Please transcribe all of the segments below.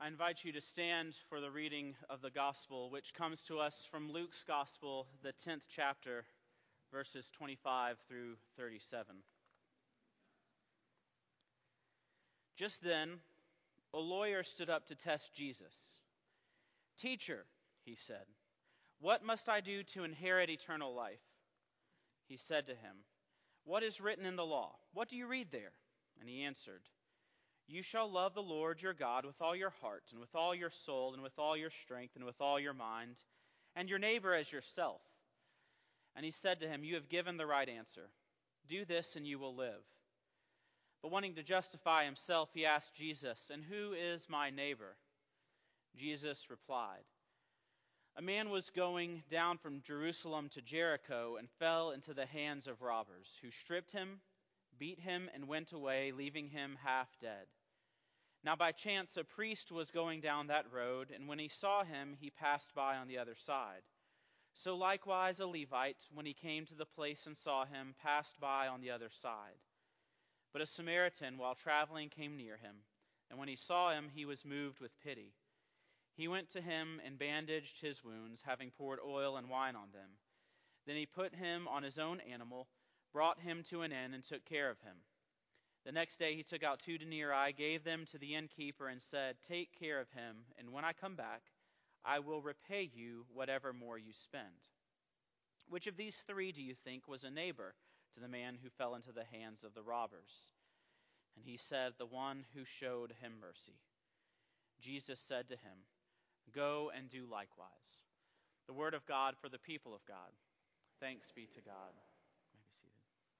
I invite you to stand for the reading of the Gospel, which comes to us from Luke's Gospel, the 10th chapter, verses 25 through 37. Just then, a lawyer stood up to test Jesus. "Teacher," he said, "what must I do to inherit eternal life?" He said to him, "What is written in the law? What do you read there?" And he answered, "You shall love the Lord your God with all your heart, and with all your soul, and with all your strength, and with all your mind, and your neighbor as yourself." And he said to him, "You have given the right answer. Do this and you will live." But wanting to justify himself, he asked Jesus, "And who is my neighbor?" Jesus replied, "A man was going down from Jerusalem to Jericho and fell into the hands of robbers, who stripped him, beat him, and went away, leaving him half dead. Now by chance a priest was going down that road, and when he saw him, he passed by on the other side. So likewise a Levite, when he came to the place and saw him, passed by on the other side. But a Samaritan, while traveling, came near him, and when he saw him, he was moved with pity. He went to him and bandaged his wounds, having poured oil and wine on them. Then he put him on his own animal, brought him to an inn, and took care of him. The next day he took out 2 denarii, gave them to the innkeeper, and said, 'Take care of him, and when I come back, I will repay you whatever more you spend.' Which of these 3 do you think was a neighbor to the man who fell into the hands of the robbers?" And he said, "The one who showed him mercy." Jesus said to him, "Go and do likewise." The word of God for the people of God. Thanks be to God. You may be seated.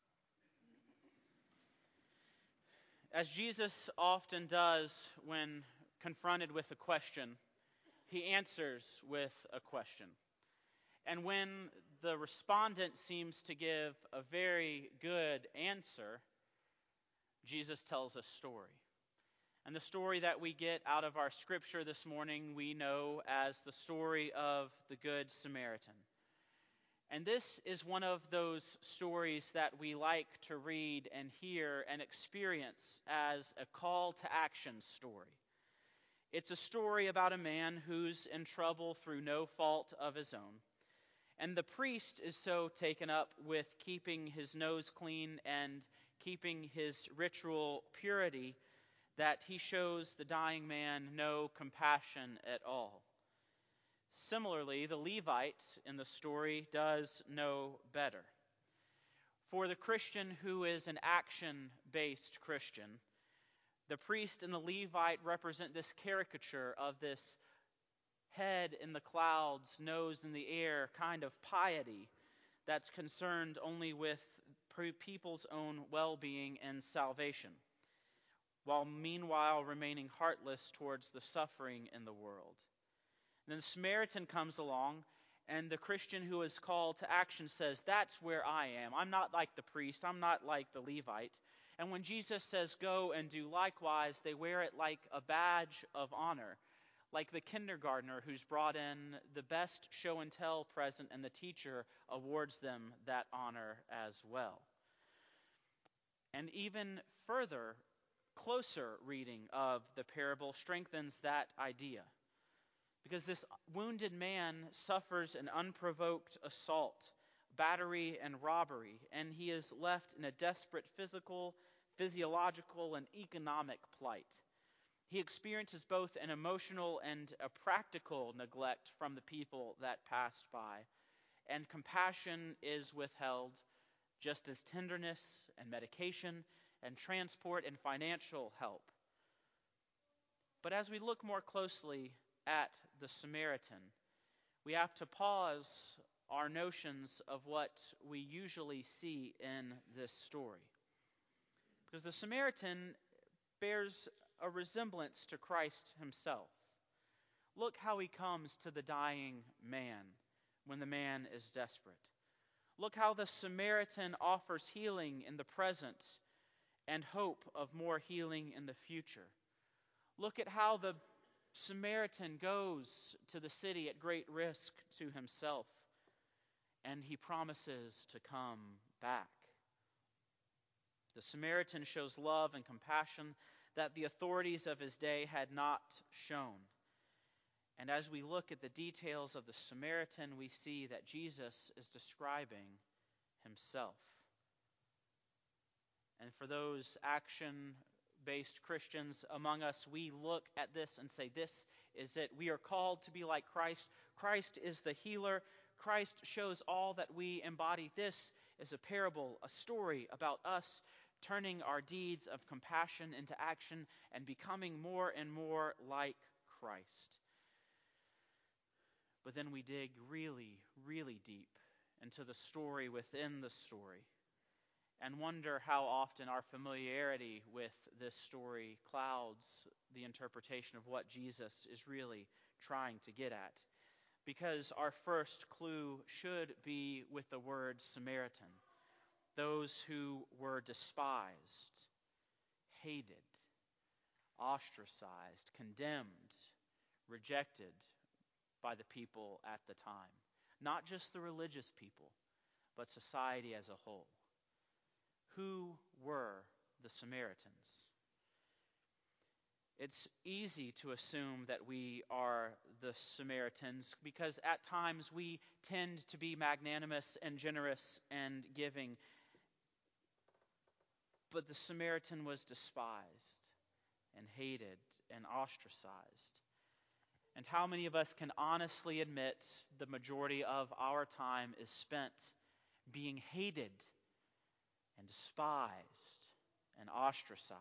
As Jesus often does when confronted with a question, he answers with a question. And when the respondent seems to give a very good answer, Jesus tells a story. And the story that we get out of our scripture this morning, we know as the story of the Good Samaritan. And this is one of those stories that we like to read and hear and experience as a call to action story. It's a story about a man who's in trouble through no fault of his own. And the priest is so taken up with keeping his nose clean and keeping his ritual purity that he shows the dying man no compassion at all. Similarly, the Levite in the story does no better. For the Christian who is an action-based Christian, the priest and the Levite represent this caricature of this head in the clouds, nose in the air kind of piety that's concerned only with people's own well-being and salvation, while meanwhile remaining heartless towards the suffering in the world. And then the Samaritan comes along, and the Christian who is called to action says, "That's where I am. I'm not like the priest. I'm not like the Levite." And when Jesus says, "Go and do likewise," they wear it like a badge of honor, like the kindergartner who's brought in the best show and tell present, and the teacher awards them that honor as well. And even further, closer reading of the parable strengthens that idea. Because this wounded man suffers an unprovoked assault, battery, and robbery, and he is left in a desperate physical, physiological, and economic plight. He experiences both an emotional and a practical neglect from the people that passed by, and compassion is withheld, just as tenderness and medication and transport and financial help. But as we look more closely at the Samaritan, we have to pause our notions of what we usually see in this story. Because the Samaritan bears a resemblance to Christ himself. Look how he comes to the dying man when the man is desperate. Look how the Samaritan offers healing in the present and hope of more healing in the future. Look at how the Samaritan goes to the city at great risk to himself, and he promises to come back. The Samaritan shows love and compassion that the authorities of his day had not shown. And as we look at the details of the Samaritan, we see that Jesus is describing himself. And for those action-based Christians among us, we look at this and say, this is it. We are called to be like Christ. Christ is the healer. Christ shows all that we embody. This is a parable, a story about us turning our deeds of compassion into action and becoming more and more like Christ. But then we dig really, really deep into the story within the story and wonder how often our familiarity with this story clouds the interpretation of what Jesus is really trying to get at. Because our first clue should be with the word Samaritan, those who were despised, hated, ostracized, condemned, rejected by the people at the time. Not just the religious people, but society as a whole. Who were the Samaritans? It's easy to assume that we are the Samaritans because at times we tend to be magnanimous and generous and giving. But the Samaritan was despised and hated and ostracized. And how many of us can honestly admit the majority of our time is spent being hated and despised and ostracized?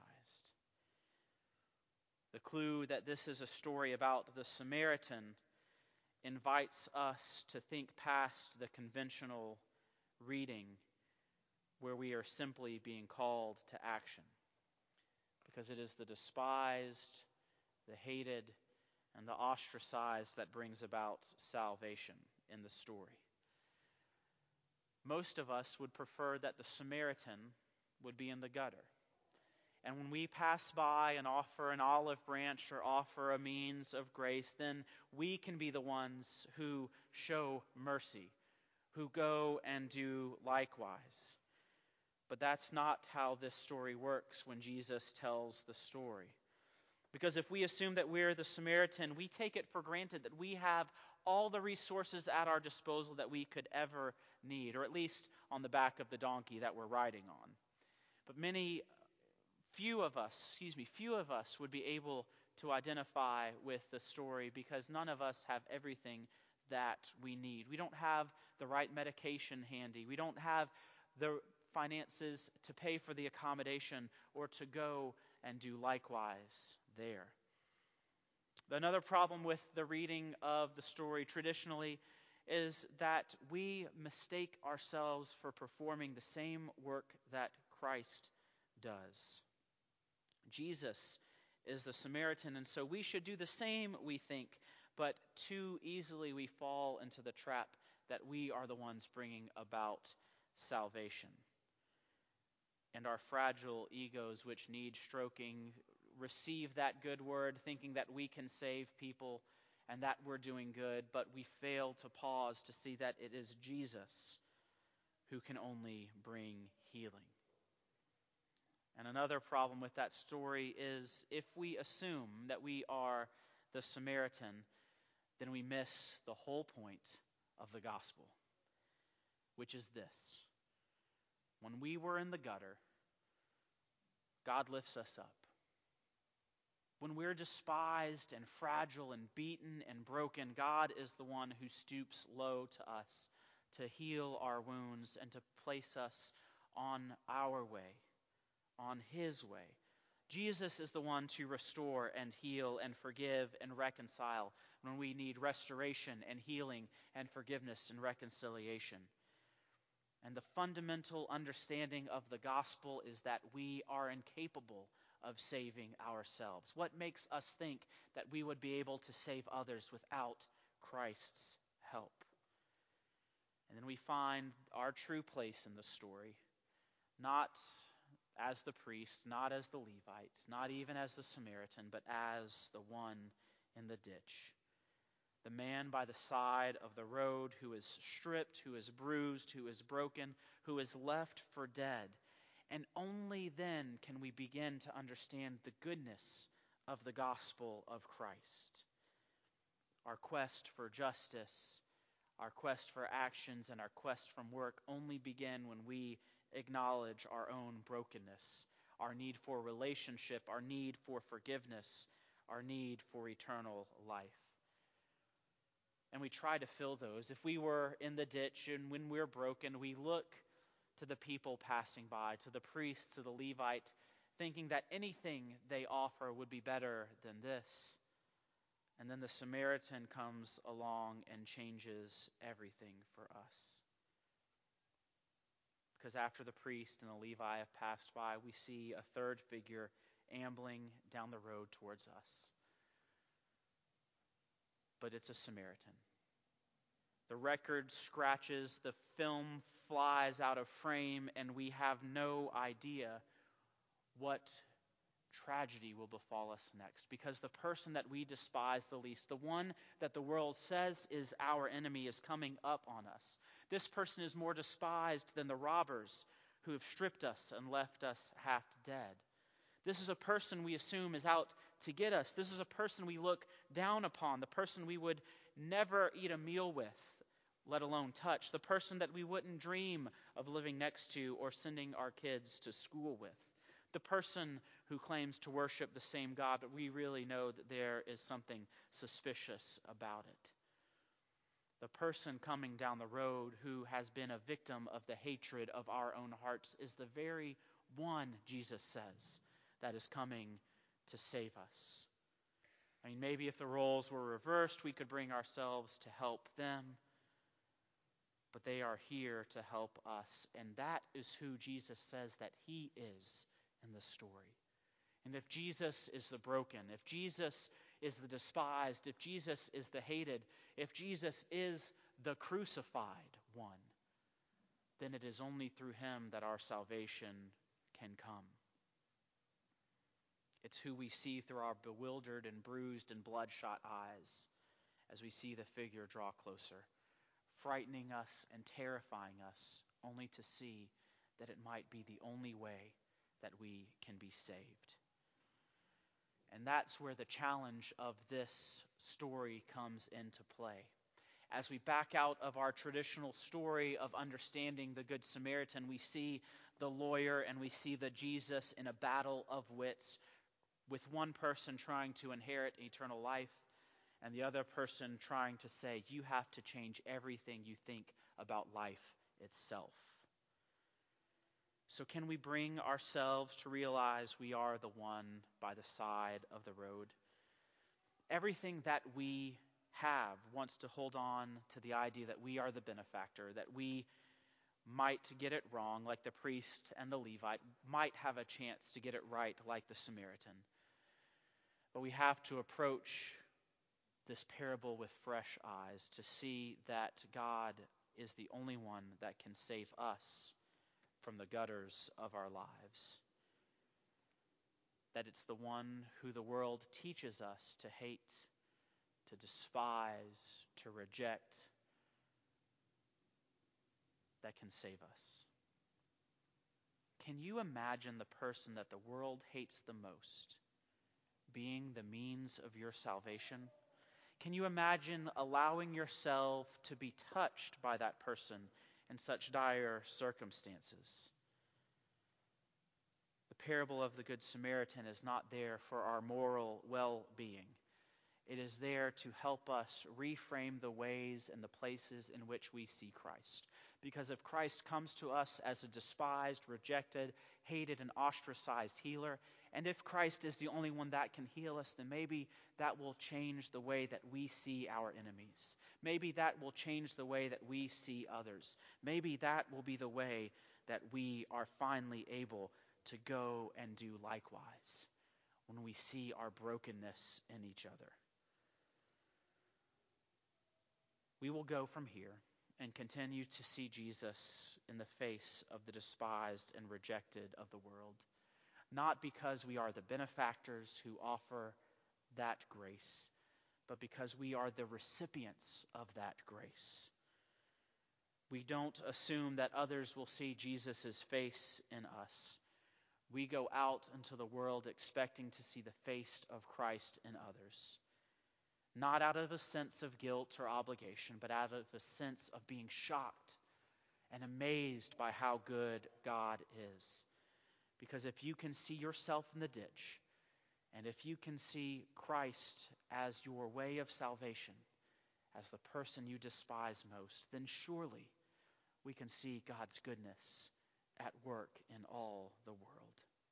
The clue that this is a story about the Samaritan invites us to think past the conventional reading where we are simply being called to action. Because it is the despised, the hated, and the ostracized that brings about salvation in the story. Most of us would prefer that the Samaritan would be in the gutter. And when we pass by and offer an olive branch or offer a means of grace, then we can be the ones who show mercy, who go and do likewise. But that's not how this story works when Jesus tells the story. Because if we assume that we're the Samaritan, we take it for granted that we have all the resources at our disposal that we could ever need, or at least on the back of the donkey that we're riding on. But few of us would be able to identify with the story because none of us have everything that we need. We don't have the right medication handy. We don't have the finances to pay for the accommodation or to go and do likewise there. Another problem with the reading of the story traditionally is that we mistake ourselves for performing the same work that Christ does. Jesus is the Samaritan, and so we should do the same, we think, but too easily we fall into the trap that we are the ones bringing about salvation. And our fragile egos, which need stroking, receive that good word, thinking that we can save people and that we're doing good, but we fail to pause to see that it is Jesus who can only bring healing. And another problem with that story is if we assume that we are the Samaritan, then we miss the whole point of the gospel, which is this. When we were in the gutter, God lifts us up. When we're despised and fragile and beaten and broken, God is the one who stoops low to us to heal our wounds and to place us on our way, on His way. Jesus is the one to restore and heal and forgive and reconcile when we need restoration and healing and forgiveness and reconciliation. And the fundamental understanding of the gospel is that we are incapable of saving ourselves. What makes us think that we would be able to save others without Christ's help? And then we find our true place in the story, not as the priest, not as the Levite, not even as the Samaritan, but as the one in the ditch. The man by the side of the road who is stripped, who is bruised, who is broken, who is left for dead. And only then can we begin to understand the goodness of the gospel of Christ. Our quest for justice, our quest for actions, and our quest from work only begin when we acknowledge our own brokenness, our need for relationship, our need for forgiveness, our need for eternal life. And we try to fill those. If we were in the ditch and when we're broken, we look to the people passing by, to the priests, to the Levite, thinking that anything they offer would be better than this. And then the Samaritan comes along and changes everything for us. Because after the priest and the Levi have passed by, we see a third figure ambling down the road towards us. But it's a Samaritan. The record scratches, the film flies out of frame, and we have no idea what tragedy will befall us next. Because the person that we despise the least, the one that the world says is our enemy, is coming up on us. This person is more despised than the robbers who have stripped us and left us half dead. This is a person we assume is out to get us. This is a person we look down upon, the person we would never eat a meal with, let alone touch, the person that we wouldn't dream of living next to or sending our kids to school with, the person who claims to worship the same God, but we really know that there is something suspicious about it. The person coming down the road who has been a victim of the hatred of our own hearts is the very one, Jesus says, that is coming to save us. I mean, maybe if the roles were reversed, we could bring ourselves to help them. But they are here to help us. And that is who Jesus says that he is in the story. And if Jesus is the broken, if Jesus is the despised, if Jesus is the hated, if Jesus is the crucified one, then it is only through him that our salvation can come. It's who we see through our bewildered and bruised and bloodshot eyes as we see the figure draw closer, frightening us and terrifying us, only to see that it might be the only way that we can be saved. And that's where the challenge of this story comes into play. As we back out of our traditional story of understanding the Good Samaritan, we see the lawyer and we see the Jesus in a battle of wits, with one person trying to inherit eternal life and the other person trying to say, you have to change everything you think about life itself. So can we bring ourselves to realize we are the one by the side of the road? Everything that we have wants to hold on to the idea that we are the benefactor, that we might get it wrong like the priest and the Levite, might have a chance to get it right like the Samaritan. But we have to approach this parable with fresh eyes to see that God is the only one that can save us from the gutters of our lives. That it's the one who the world teaches us to hate, to despise, to reject, that can save us. Can you imagine the person that the world hates the most being the means of your salvation? Can you imagine allowing yourself to be touched by that person in such dire circumstances? The parable of the Good Samaritan is not there for our moral well-being. It is there to help us reframe the ways and the places in which we see Christ. Because if Christ comes to us as a despised, rejected, hated, and ostracized healer, and if Christ is the only one that can heal us, then maybe that will change the way that we see our enemies. Maybe that will change the way that we see others. Maybe that will be the way that we are finally able to go and do likewise when we see our brokenness in each other. We will go from here and continue to see Jesus in the face of the despised and rejected of the world. Not because we are the benefactors who offer that grace, but because we are the recipients of that grace. We don't assume that others will see Jesus' face in us. We go out into the world expecting to see the face of Christ in others. Not out of a sense of guilt or obligation, but out of a sense of being shocked and amazed by how good God is. Because if you can see yourself in the ditch, and if you can see Christ as your way of salvation, as the person you despise most, then surely we can see God's goodness at work in all the world.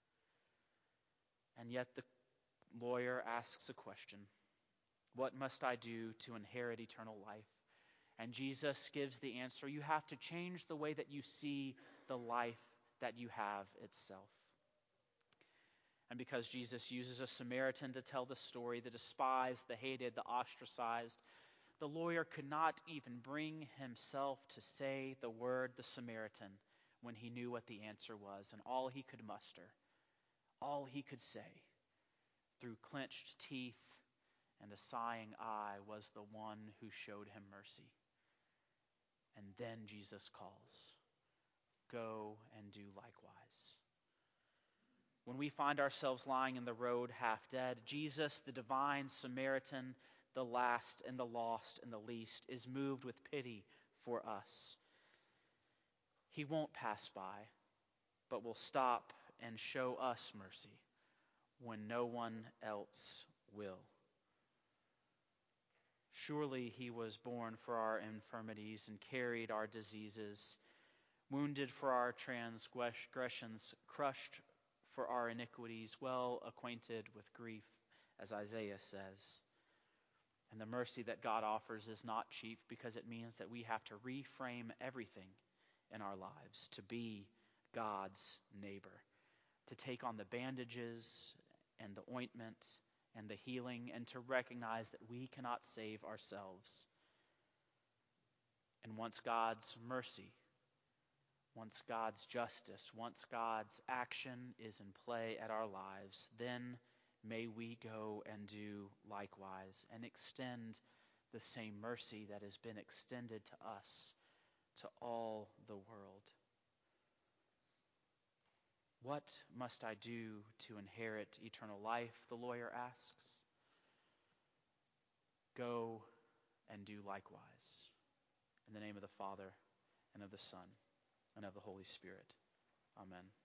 And yet the lawyer asks a question: what must I do to inherit eternal life? And Jesus gives the answer: you have to change the way that you see the life that you have itself. And because Jesus uses a Samaritan to tell the story, the despised, the hated, the ostracized, the lawyer could not even bring himself to say the word the Samaritan when he knew what the answer was. And all he could muster, all he could say through clenched teeth and a sighing eye was the one who showed him mercy. And then Jesus calls, "Go and do likewise." When we find ourselves lying in the road half dead, Jesus, the divine Samaritan, the last and the lost and the least, is moved with pity for us. He won't pass by, but will stop and show us mercy when no one else will. Surely he was born for our infirmities and carried our diseases, wounded for our transgressions, crushed for our iniquities, well acquainted with grief, as Isaiah says. And the mercy that God offers is not cheap, because it means that we have to reframe everything in our lives to be God's neighbor, to take on the bandages and the ointment and the healing, and to recognize that we cannot save ourselves. And once God's mercy, once God's justice, once God's action is in play at our lives, then may we go and do likewise and extend the same mercy that has been extended to us, to all the world. What must I do to inherit eternal life? The lawyer asks. Go and do likewise. In the name of the Father, and of the Son, and of the Holy Spirit. Amen.